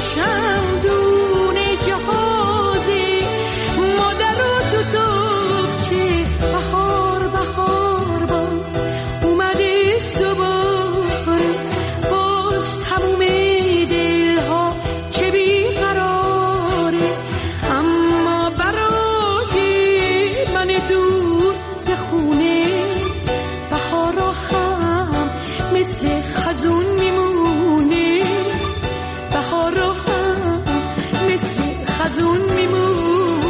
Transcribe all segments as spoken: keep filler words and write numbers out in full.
باشم دونه جهازی، مادر و تو تاقچه، بهار بهار باز اومده دوباره، باز تموم دلها چه بیقراره، اما برای من دور ز خونه بهارا هم مثل خزون میمونه، بهارا هم مثل خزون میمونه.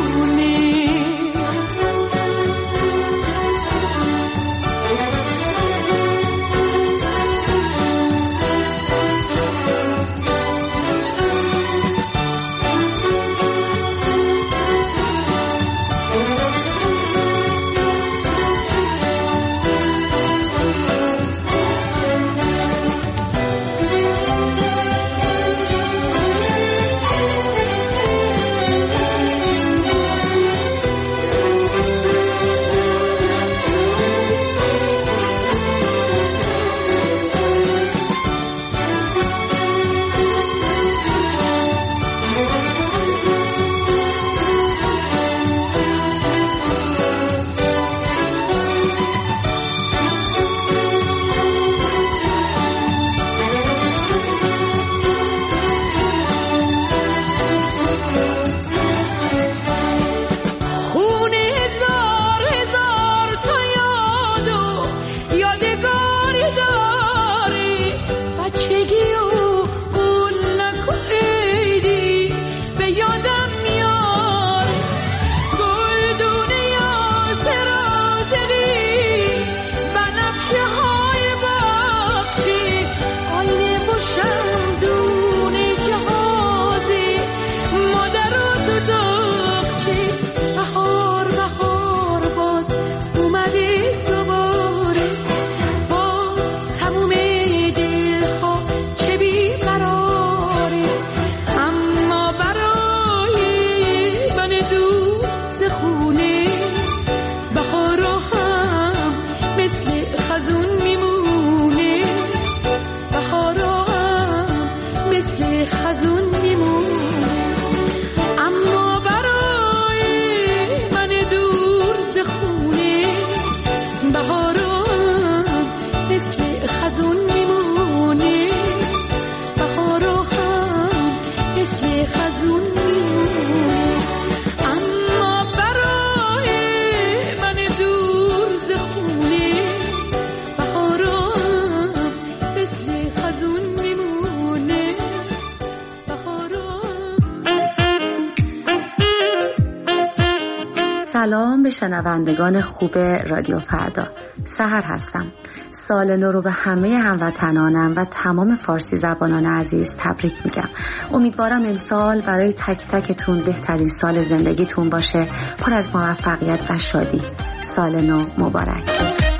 سلام به شنوندگان خوب رادیو فردا. سحر هستم. سال نو رو به همه هموطنانم و تمام فارسی زبانان عزیز تبریک میگم. امیدوارم امسال برای تک تکتون بهترین سال زندگیتون باشه، پر از موفقیت و شادی. سال نو مبارک.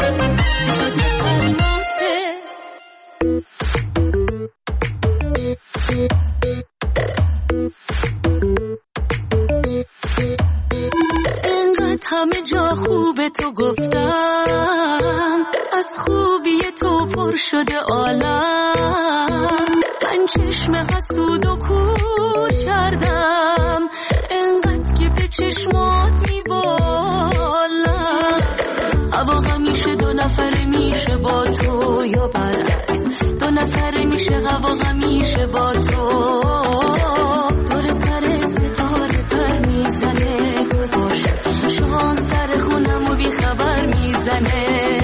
همه جا خوب تو گفتم، از خوبی تو پر شده عالم، من چشم حسود و کور کردم، انقدر که به چشمات میبالم. هوا همیشه دو نفره میشه با تو یا برعکس، دو نفره میشه هوا همیشه با تو، دور سر ستاره پر میزنه، شانس در خونم و بی خبر میزنه.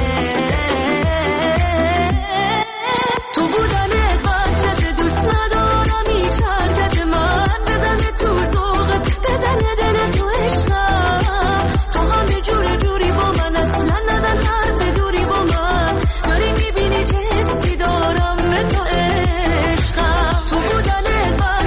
تو بودن وقتت دوست ندارم، هیچ حرکت من بزنه تو ذوقت، بزنه دل تو عشقم، تو همه جور جوری با من، اصلا نزن حرف دوری با من، داری میبینی چه حسی دارم به تو عشقم. تو بودن وقتت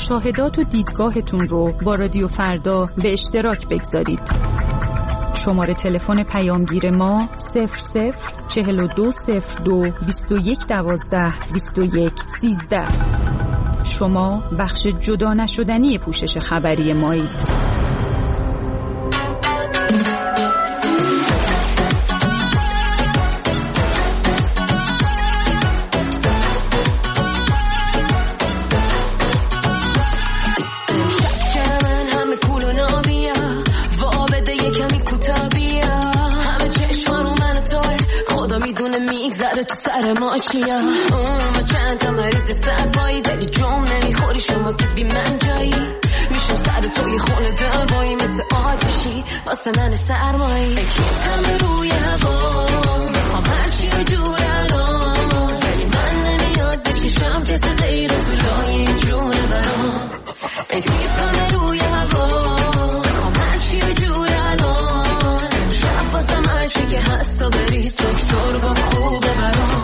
مشاهدات و دیدگاهتون رو با رادیو فردا به اشتراک بگذارید. شماره تلفن پیامگیر ما صفر صفر چهل و دو صفر دو بیست و یک دوازده بیست و یک سیزده. شما بخش جدا نشدنی پوشش خبری مایید. تو سر ما چیا اون چند تا مریض سربایی ولی جام نمیخوری شما که بی من جایی میشم سر توی خونه دوایی مثل آتشی واسه من سرمایی همه روی هوا میخوام هرچی رو جور الان ولی من نمیاد بکشم کسی غیر تو لای جون برام همه روی هوا میخوام هرچی رو جور الان شب واسه هرچی که هست و بریز دکتر گفت خوبه برام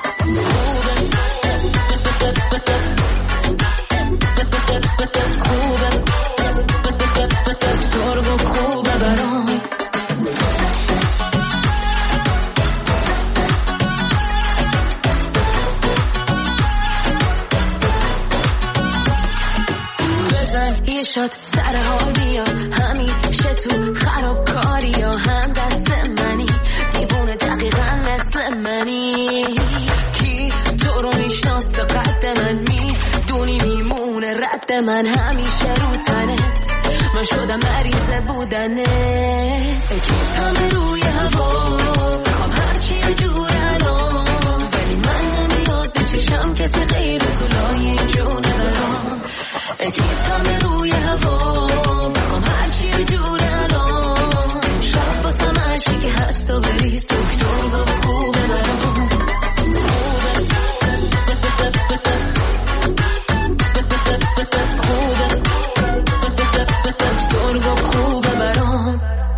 شد سر حال بیا همیشه تو خراب کاری یا هم دست منی دیوونه دقیقا مثل منی کی تو رو میشناسه قد من میدونی میمونه رد من همیشه رو تنت من شدم مریض بودنت همه روی هوا بخوام هرچی رو جور الان ولی من نمیاد به چشم کسی غیر تو لای جونه برام همه روی هوا بخوام هرچی رو جور الان شب باسم هرچی که هست و بریز دکتر گفت خوبه برام خوبه دکتر گفت خوبه برام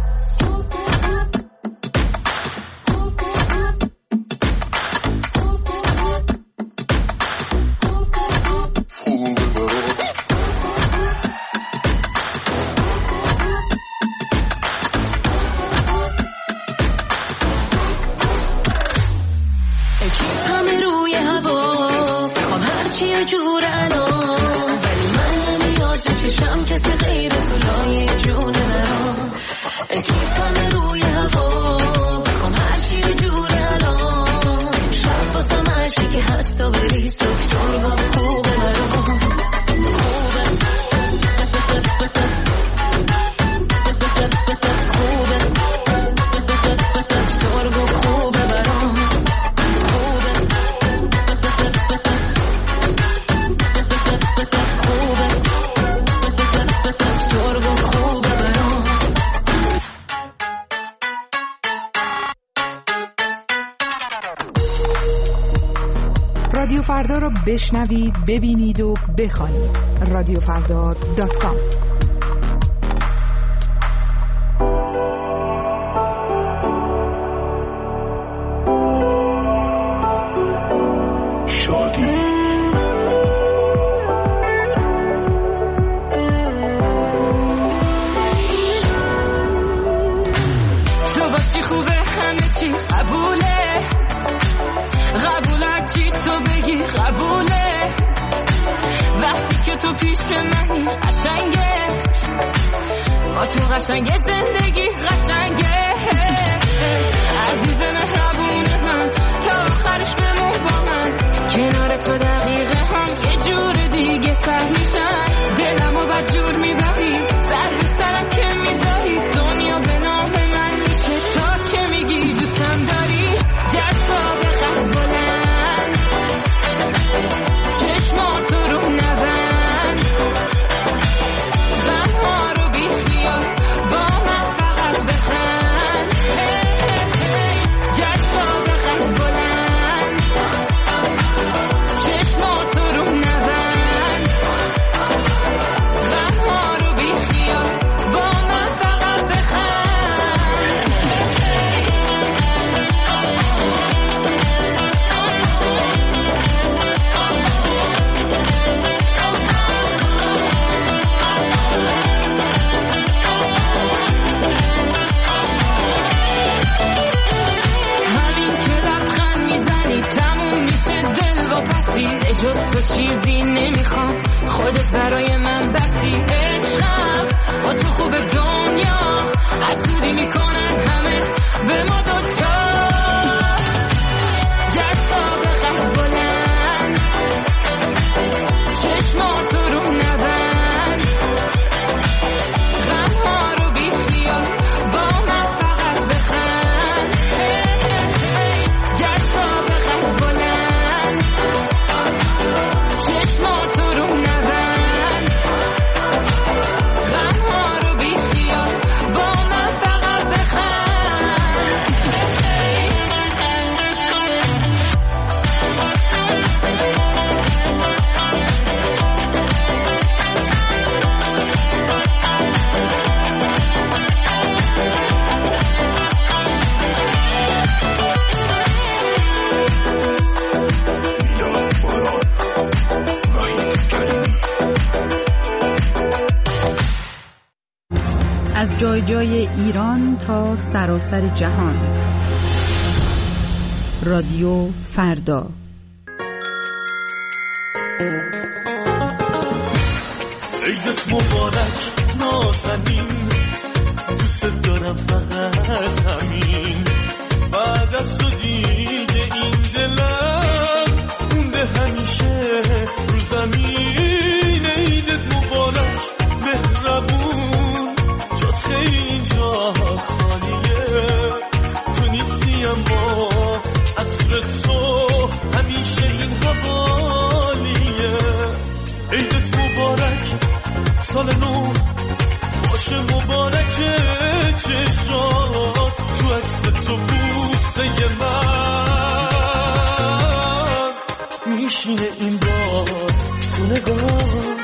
رادیو فردا رو بشنوید، ببینید و بخوانید. رادیو فردا دات کام. تو پیش منی قشنگه با تو قشنگه زندگی قشنگه عزیز مهربون من تا آخرش بمون با من کنار تو دقیقه هم یه جور دیگه سر میشن دلمو بد جور میبری سر به سرم که میذاری دنیا به نام من میشه تا که میگی دوستم داری جذاب قد بلند چشماتو رو نبند زنها رو بی خیال با من فقط بخند جز تو چیزی نمیخوام، خودت برای من بسی عشقم. با تو خوب دنیا حسودی میکنن همه به ما دوتا. جذاب قد بلند چشماتو رو نبند، غمها رو بی خیال با من فقط بخند. جذاب قد بلند چشماتو رو نبند، غمها رو بی خیال با من فقط بخند. از جای جای ایران تا سراسر جهان، رادیو فردا. عیدت مبارک نازنین، دوست دارم فقط همین. بعد از تو دیگه این دلم مونده همیشه رو زمین. عیدت مبارک مهربون، جات خیلی اینجا خالیه. تو نیستی اما عطر تو همیشه این حوالیه. عیدت مبارک، سال نو باشه مبارک چشات، تو عکس تو بوسه من میشینه این بار تو نگاه.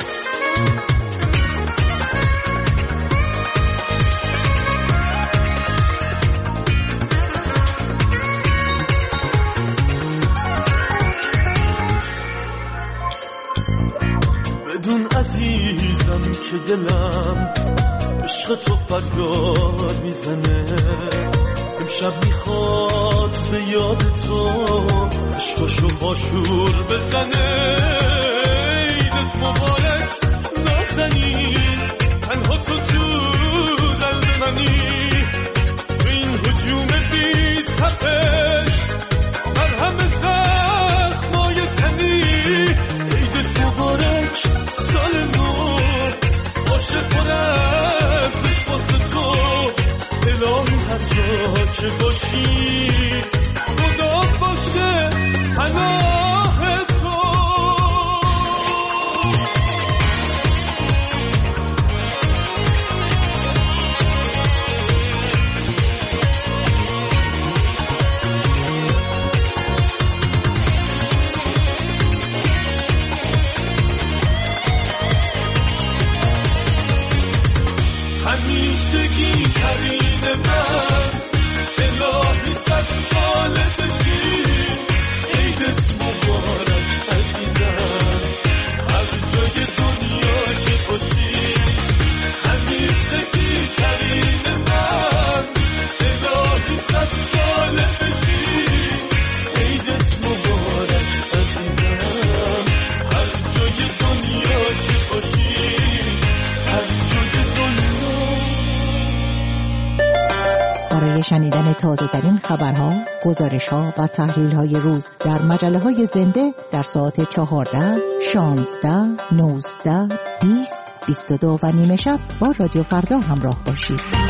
بدون عزیزم که دلم عشق تو فریاد میزنه. امشب میخواد به یاد تو عشقشو باشور بزنه. عیدت مبارک نازنین، تنها تو تو قلب منی. تو این هجوم بی تپش مرهم زخمای تنی. عیدت مبارک، سال نو باشه پر از عشق واسه تو. الهی هر جا که باشی خدا باشه پناه تو. همیشگی ترین من، الهی صد ساله بشی. عیدت مبارک عزیزم، هر جای دنیا که باشی. همیشگی ترین من، الهی صد ساله بشی. عیدت مبارک عزیزم، هر جای دنیا که باشی. هر جای دنیا. برای شنیدن تازه ترین خبرها، گزارش ها و تحلیل های روز در مجله های زنده در ساعت چهارده، شانزده، نوزده، بیست، بیست و دو و نیمه شب با رادیو فردا همراه باشید.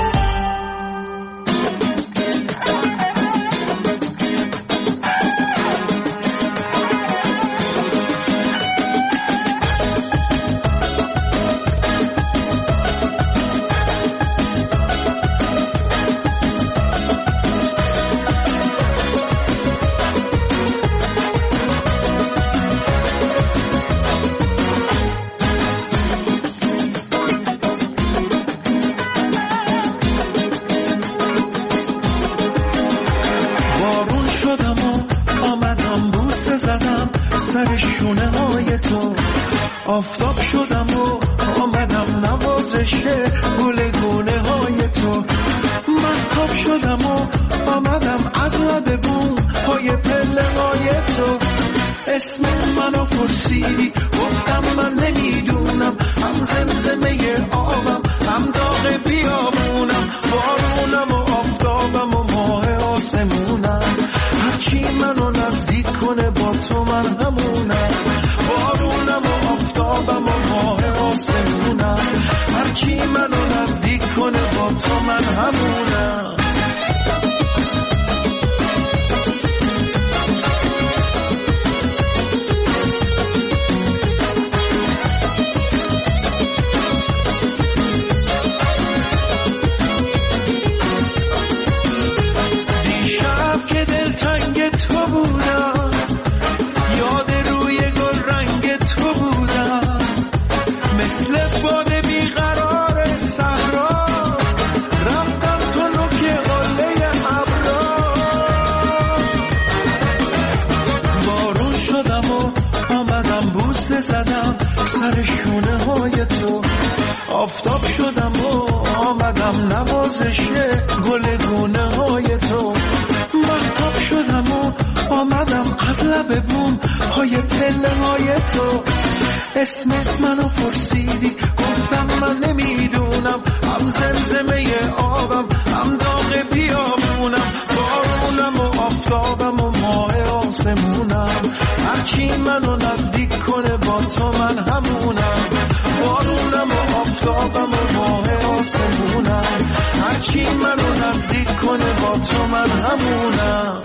آفتاب شدم و آمدم نوازش گلگونه های تو. مهتاب شدم و آمدم از لب بوم های پله های تو. اسم منو پرسیدی گفتم من نمیدونم، هم زمزمه آبم هم داغ بیابونم، بارونم و آفتابم و ماه آسمونم، هرچی منو نزدیک کنه با تو من همونم، بارونم و آفتابم و ماه آسمونم، هرچی منو نزدیک کنه با تو من همونم. زدم سر شونه های تو، آفتاب شدم و آمدم نوازش گل گونه های تو، مهتاب شدم و آمدم از لب بوم های پله های تو، اسمت منو پرسیدی گفتم من نمیدونم، هم زمزمه آبم هم داغ بیابونم، بارونم و آفتابم و ماه آسمونم، هرچی منو نزدیک کنه با تو من همونم، بارونم و آفتابم و ماه آسمونم، هرچی منو نزدیک کنه با تو من همونم.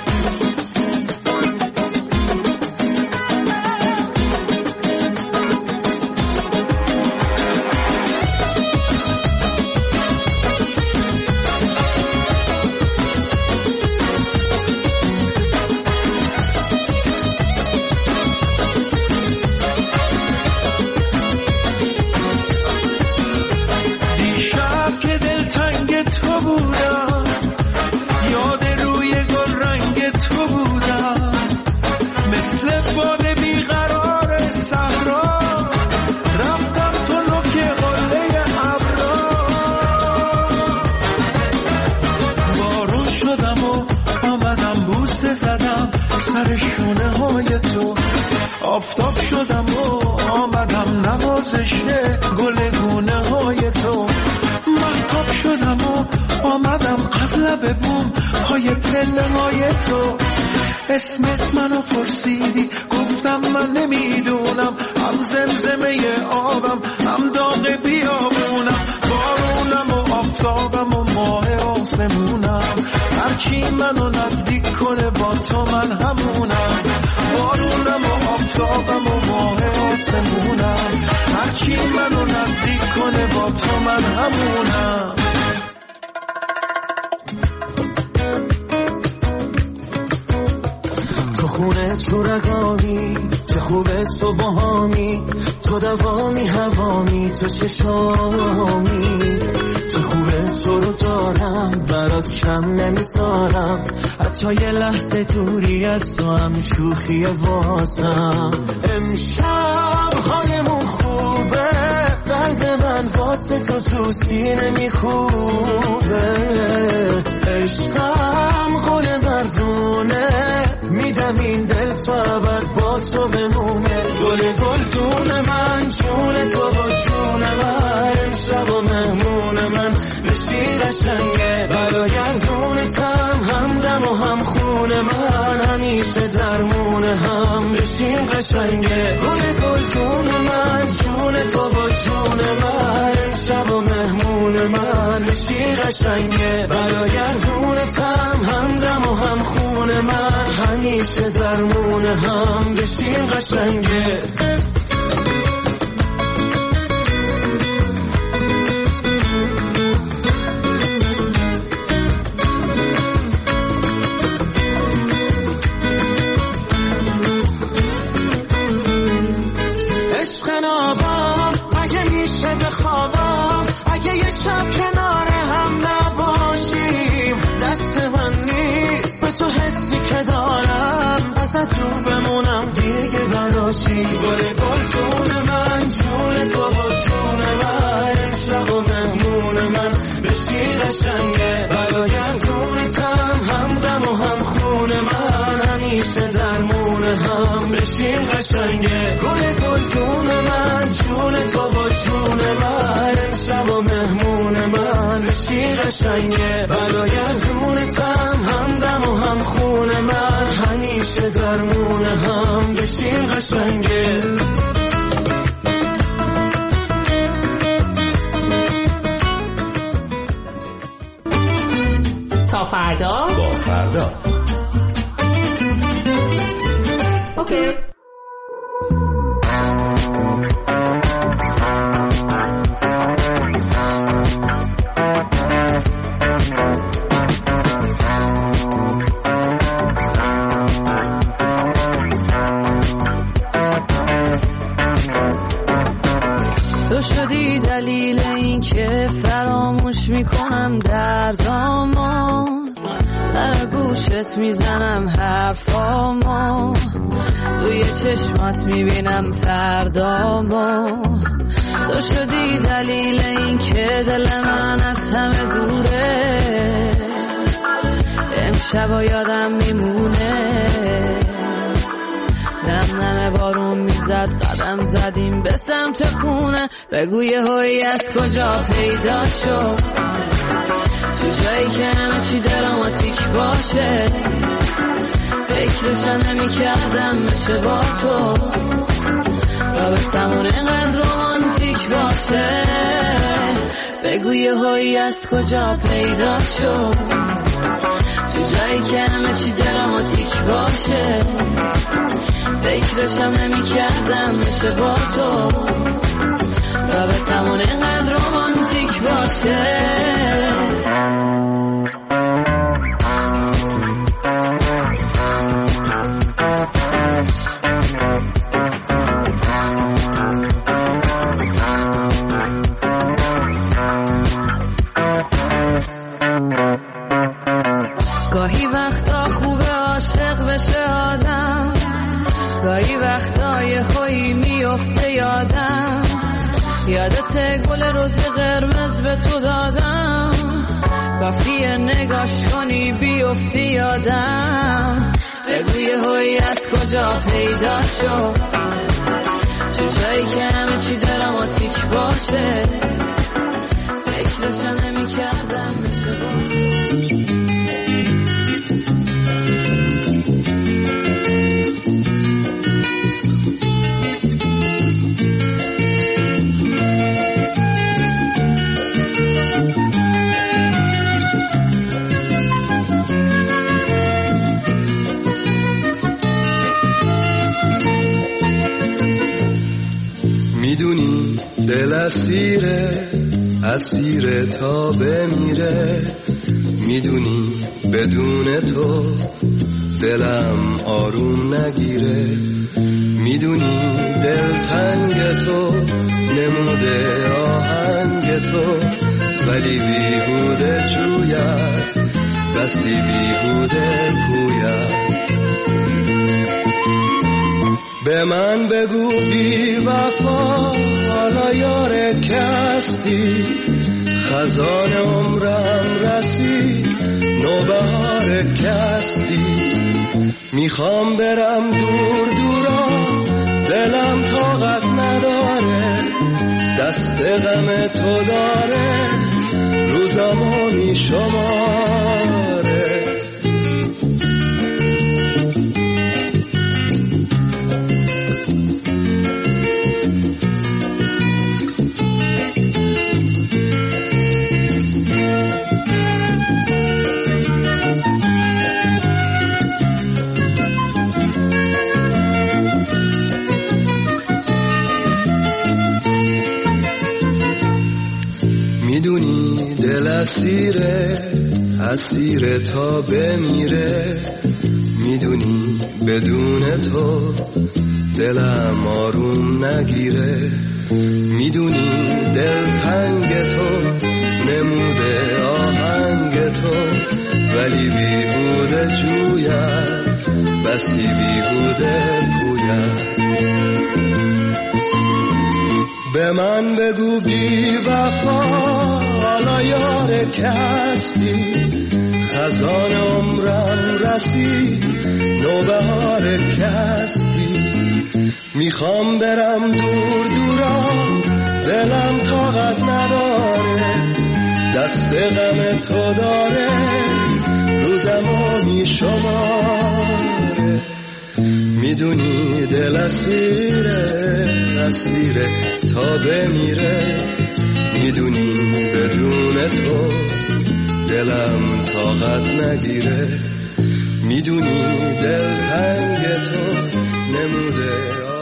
سر شونه های تو، آفتاب شدم و آمدم نوازش گل گونه های تو، مهتاب شدم و آمدم از لب بوم های پله های تو، اسمت منو پرسیدی گفتم من نمیدونم، هم زمزمه آبم هم داغ بیابونم، بارونم و آفتابم و ماه آسمونم، هرچی منو نزدیک کنه با تو من همونم، بارونم و آفتابم و ماه آسمونم، هرچی منو نزدیک کنه با تو من همونم. تو خونه تو رگامی، چه خوبه تو باهامی، تو دوامی هوامی، تو چشامی، چه خوبه تو رو دارم برات کم نمیذارم، حتی یه لحظه دوری از تو هم شوخی واسم، امشب حالمون خوبه، قلب من واسه تو تو سینه میخوبه، عشقم قول مردونه، میدم این دل تو ابد با تو بمونه، گل گل دون من، جون تو با جون من، امشب و مهمون من بشی قشنگه، برایندونتم همدم و هم خون من، همیشه درمون هم بشیم قشنگه، گل گل دون من، جون تو با جون من، امشب و مهمون من بشی قشنگه، برایندونتم همدم و هم خون من، همیشه درمون هم بشیم قشنگه. عشق نابم اگه میشه بخوابم، اگه یه شب کنار هم نباشیم، دست من نیست به تو حسی که دارم، ازت دور بمونم دیگه براشی، گل گل جون من، جون تو با جون من، امشب و مهمون من بشی قشنگه، برایندونتم همدم و هم خون من، همیشه درمون هم بشیم قشنگه. گل گلدون من جون تو و جون من، امشب و مهمون من بشیم قشنگه. برگردونتم همدم و هم خون من، همیشه درمون هم بشیم قشنگه. تا فردا با فردا. اوکی. تو شدی دلیل این که فراموش میکنم دردامو، در گوشت میزنم حرفامو، توی چشمات میبینم فردامو. تو شدی دلیل این که دل من از همه دوره، امشب یادم میمونه. نم نم بارون میزد، قدم زدیم به سمت خونه. بگو یه هایی از کجا پیدا شد، تو جایی که همه چی دراماتیک باشه. فکرشو نمی کردم بشه با تو، رابطمون اینقدر رومانتیک باشه. بگو یه هایی از کجا پیدا شد، تو جایی که همه چی دراماتیک باشه. فکرشم نمی کردم بشه با تو، رابطمون اینقدر رومانتیک باشه. گاهی وقتا خوبه عاشق بشه آدم، گاهی وقتا یه خویی میفته یادم. یادت گل روز قرمز به تو دادم، کافیه نگاش کنی بیفتی یادم. بگو یه هایی از کجا پیدا شد، تو جایی که همه چی دراماتیک باشه. فکرشو نمی کردم بشه با میدونی دل اسیره، اسیره تا بمیره. میدونی بدون تو دلم آروم نگیره. میدونی دل تنگ تو، نموده آهنگ تو، ولی بیهوده جوید، بسی بیهوده پوید. به من بگو بی وفا، حالا یار کستی. خزان عمرم رسید، نوبهار کستی. میخوام برم دور دورا، دلم طاقت نداره. دست غم تو داره، روزامو میشماره. میدونی دل اسیره، اسیره تا بمیره. میدونی بدون تو دلم آروم نگیره. میدونی دل تنگ تو، نموده آهنگ تو، ولی بیهوده جوید، بسی بیهوده پوید. به من بگو بی وفا، حالا یار کستی. خزان عمرم رسید نوبهار کسی میخوام برم دور دورا دلم طاقت نداره دست غم تو داره روزمو میشماره میدونی دل اسیره اسیره تا بمیره میدونی بدون تو دلم طاقت نگیره میدونی دل تنگ تو نموده